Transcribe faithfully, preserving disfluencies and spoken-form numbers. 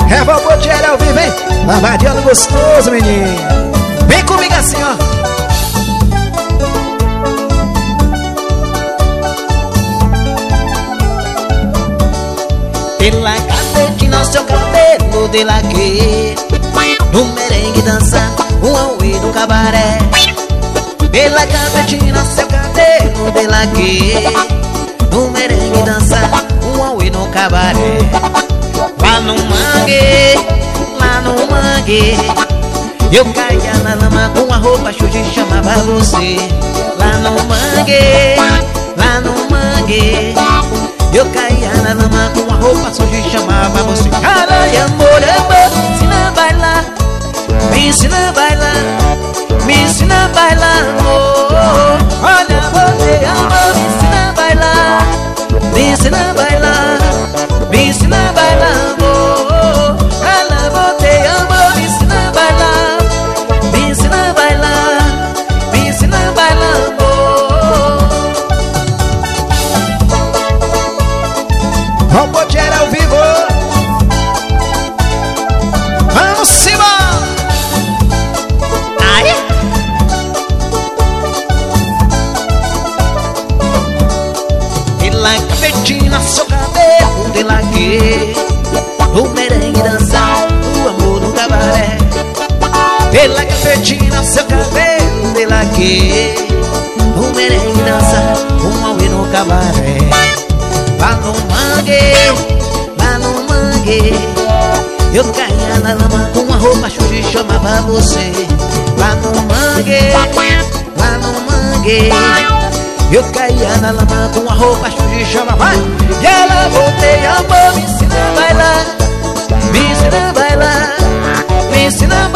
Revolta geral ao vivo, hein? Lavadiano gostoso, menino. Vem comigo assim, ó. Pela capetina, seu cabelo de laque, no merengue dança, um auê no cabaré. Pela capetina, seu cabelo de laque, no merengue dança, um auê no cabaré. Lá no mangue, lá no mangue, eu caía na lama com a roupa suja e chamava você. Lá no mangue, lá no mangue, eu caía na lama com a roupa suja e chamava você. Caralho, amor, amor, me ensina a bailar, me ensina a bailar, me ensina a bailar, amor. Olha, você, amor, me ensina a bailar, me ensina a bailar, me ensina a bailar, amor. Olha, você, amor, me ensina a bailar, me ensina a bailar, me ensina a bailar, amor. Revolta geral ao vivo. Vamos cima. Ai. Pela capetina, seu cabelo de laque, no merengue dançar, o amor no cabaré. Pela capetina, seu cabelo de laque, no merengue dançar, um auê no cabaré. Lá no mangue, lá no mangue, eu caía na lama com a roupa suja e chamava você. Lá no mangue, lá no mangue, eu caía na lama com a roupa suja e chamava. E ela voltei, amor, me ensina a bailar, me ensina a bailar, me ensina a